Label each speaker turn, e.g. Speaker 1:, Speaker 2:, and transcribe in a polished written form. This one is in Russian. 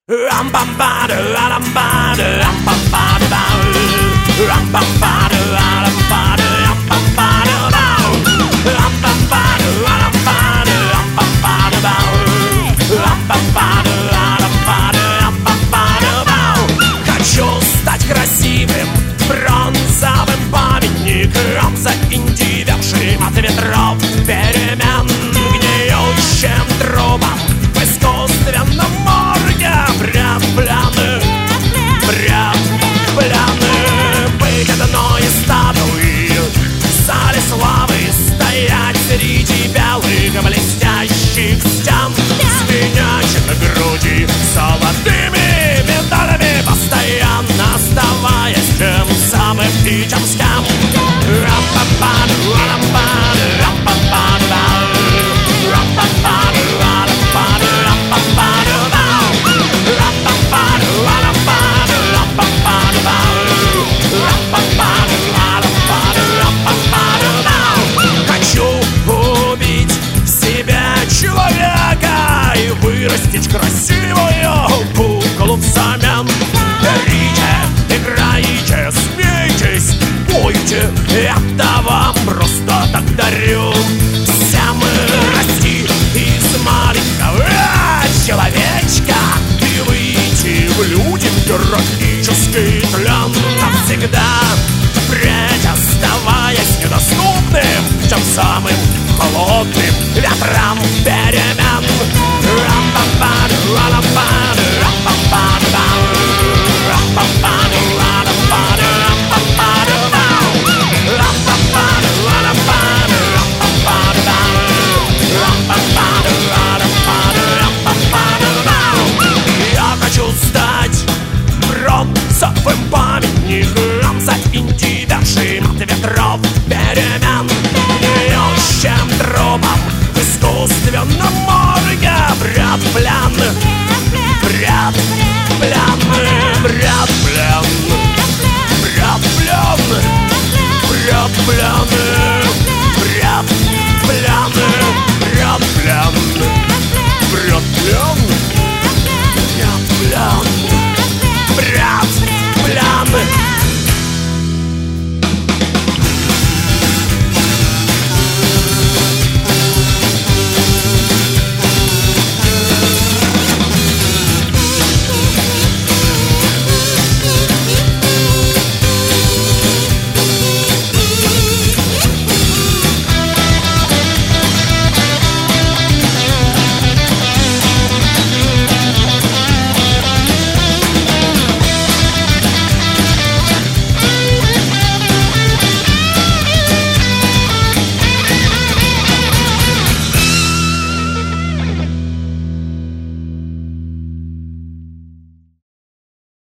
Speaker 1: Хочу стать красивым бронзовым памятником, заиндевевшим от ветров перемен, гниющим трупом в искусственном морге. Предплены быть одной из статуи в зале славы, стоять среди белых блестящих стен, звенящих на груди золотыми медалями, постоянно оставаясь тем самым и тем с кем. Хочу убить в себе человека и вырастить красивую куклу взамен. Берите, играйте, смейтесь, пойте, это вам просто так дарю. Все мы расти из маленького человечка и выйти в люди в героический тлен навсегда, впредь оставаясь недоступным тем самым холодным ветрам перемен.